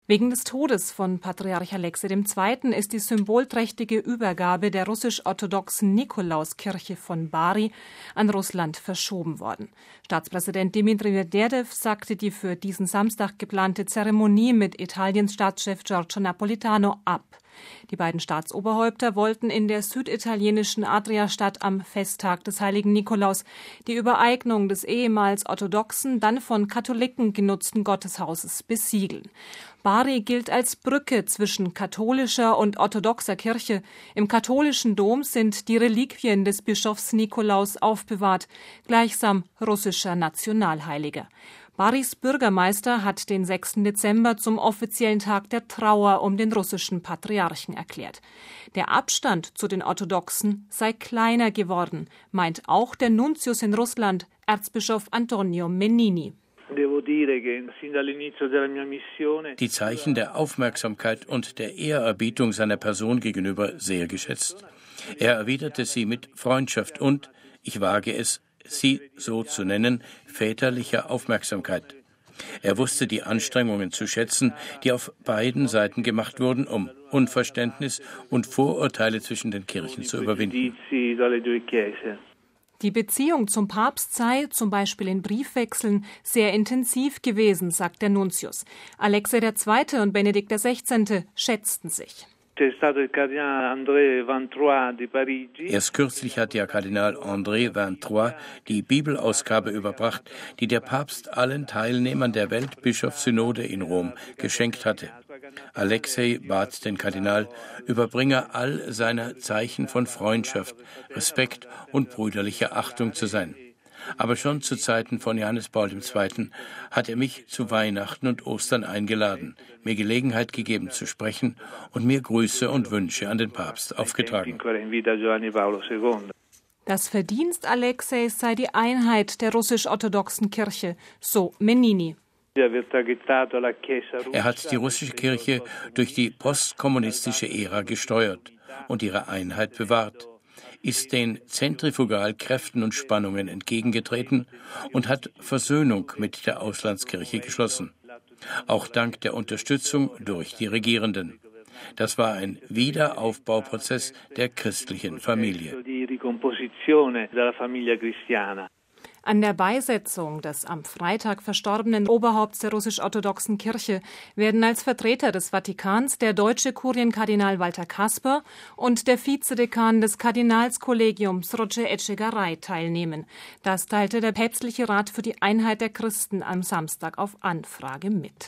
Wegen des Todes von Patriarch Alexei II. Ist die symbolträchtige Übergabe der russisch-orthodoxen Nikolauskirche von Bari an Russland verschoben worden. Staatspräsident Dmitri Medvedev sagte die für diesen Samstag geplante Zeremonie mit Italiens Staatschef Giorgio Napolitano ab. Die beiden Staatsoberhäupter wollten in der süditalienischen Adriastadt am Festtag des heiligen Nikolaus die Übereignung des ehemals orthodoxen, dann von Katholiken genutzten Gotteshauses besiegeln. Bari gilt als Brücke zwischen katholischer und orthodoxer Kirche. Im katholischen Dom sind die Reliquien des Bischofs Nikolaus aufbewahrt, gleichsam russischer Nationalheiliger. Baris Bürgermeister hat den 6. Dezember zum offiziellen Tag der Trauer um den russischen Patriarchen erklärt. Der Abstand zu den Orthodoxen sei kleiner geworden, meint auch der Nuntius in Russland, Erzbischof Antonio Mennini. Die Zeichen der Aufmerksamkeit und der Ehrerbietung seiner Person gegenüber sehr geschätzt. Er erwiderte sie mit Freundschaft und, ich wage es, sie so zu nennen, väterlicher Aufmerksamkeit. Er wusste die Anstrengungen zu schätzen, die auf beiden Seiten gemacht wurden, um Unverständnis und Vorurteile zwischen den Kirchen zu überwinden. Die Beziehung zum Papst sei, zum Beispiel in Briefwechseln, sehr intensiv gewesen, sagt der Nuntius. Alexei II. Und Benedikt XVI. Schätzten sich. Erst kürzlich hat ja Kardinal André Vintroy die Bibelausgabe überbracht, die der Papst allen Teilnehmern der Weltbischofssynode in Rom geschenkt hatte. Alexei bat den Kardinal, Überbringer all seiner Zeichen von Freundschaft, Respekt und brüderlicher Achtung zu sein. Aber schon zu Zeiten von Johannes Paul II. Hat er mich zu Weihnachten und Ostern eingeladen, mir Gelegenheit gegeben zu sprechen und mir Grüße und Wünsche an den Papst aufgetragen. Das Verdienst Alexeis sei die Einheit der russisch-orthodoxen Kirche, so Mennini. Er hat die russische Kirche durch die postkommunistische Ära gesteuert und ihre Einheit bewahrt, ist den Zentrifugalkräften und Spannungen entgegengetreten und hat Versöhnung mit der Auslandskirche geschlossen. Auch dank der Unterstützung durch die Regierenden. Das war ein Wiederaufbauprozess der christlichen Familie. An der Beisetzung des am Freitag verstorbenen Oberhaupts der russisch-orthodoxen Kirche werden als Vertreter des Vatikans der deutsche Kurienkardinal Walter Kasper und der Vizedekan des Kardinalskollegiums Roger Etchegaray teilnehmen. Das teilte der Päpstliche Rat für die Einheit der Christen am Samstag auf Anfrage mit.